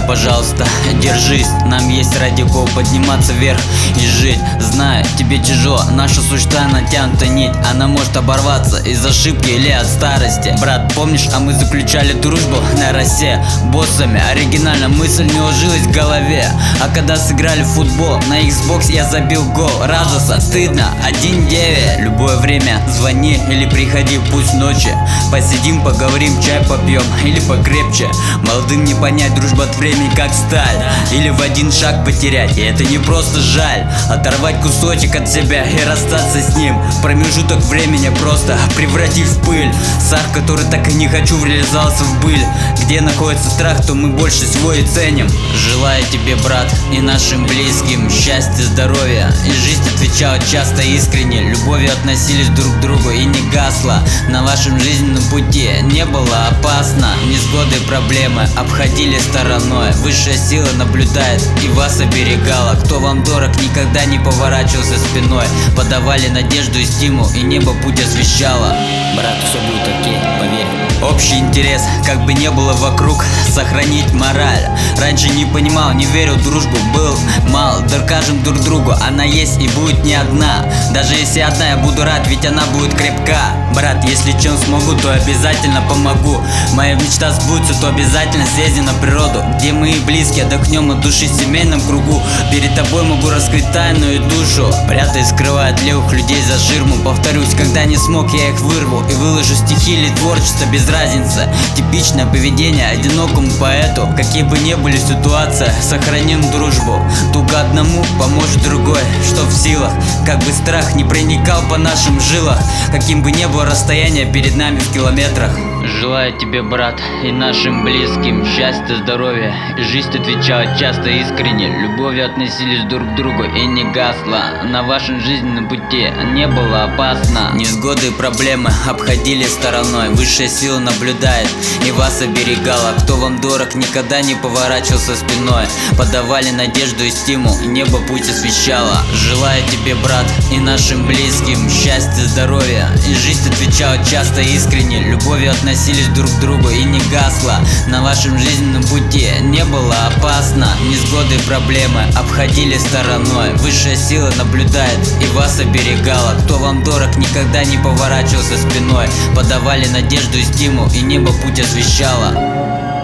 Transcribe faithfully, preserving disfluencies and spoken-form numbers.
пожалуйста, держись. Нам есть ради кого подниматься вверх и жить. Знаю, тебе тяжело, наша существая натянутая нить. Она может оборваться из ошибки или от старости. Брат, помнишь, а мы заключали дружбу на росе боссами? Оригинально мысль не ужилась в голове. А когда сыграли в футбол на Xbox, я забил гол. Радостно, стыдно, один девять. Любое время звони или приходи, пусть ночи. Посидим, поговорим, чай попьем или покрепче. Молодым не понять, дружба от времени как сталь. Или в один шаг потерять, и это не просто жаль. Оторвать кусочек от себя и расстаться с ним. Промежуток времени просто превратив в пыль. Сах, который так и не хочу, реализовался в быль. Где находится страх, то мы больше всего и ценим. Желаю тебе, брат, и нашим близким счастья, здоровья. И жизнь отвечала часто искренне. Любовью относились друг к другу и не гасла. На вашем жизненном пути не было опасно. Невзгоды и проблемы обходили стороной. Высшая сила наблюдает и вас оберегала. Кто вам дорог, никогда не поворачивался спиной. Подавали надежду и стимул, и небо путь освещало. Брат, все будет окей, поверь. Общий интерес, как бы не было вокруг, сохранить мораль. Раньше не понимал, не верил в дружбу, был мал. Докажем друг другу, она есть и будет не одна. Даже если одна, я буду рад, ведь она будет крепка. Брат, если чем смогу, то обязательно помогу. Моя мечта сбудется, то обязательно съездим на природу, где мы и близкие отдохнем от души в семейном кругу. Перед тобой могу раскрыть тайную душу, прятая, скрывая от левых людей за ширму. Повторюсь, когда не смог, я их вырву и выложу стихи или творчество, без разницы. Типичное поведение одинокому поэту. Какие бы ни были ситуации, сохраним дружбу. Туго одному поможет другой, что в силах. Как бы страх не проникал по нашим жилах, каким бы ни было расстояние перед нами в километрах. Желаю тебе, брат, и нашим близким счастья, здоровья. Жизнь отвечала часто искренне. Любовью относились друг к другу и не гасла. На вашем жизненном пути не было опасно. Невзгоды и проблемы обходили стороной. Высшая сила наблюдает и вас оберегала. Кто вам дорог, никогда не поворачивался спиной. Подавали надежду и стимул, и небо путь освещало. Желаю тебе, брат, и нашим близким счастья, здоровья. И жизнь отвечала часто искренне. Любовью относились друг к другу и не гасла. На вашем жизненном пути не было опасно. Невзгоды и проблемы обходили стороной. Высшая сила наблюдает и вас оберегала. Кто вам дорог, никогда не поворачивался спиной. Подавали надежду и стимул, и небо путь освещало.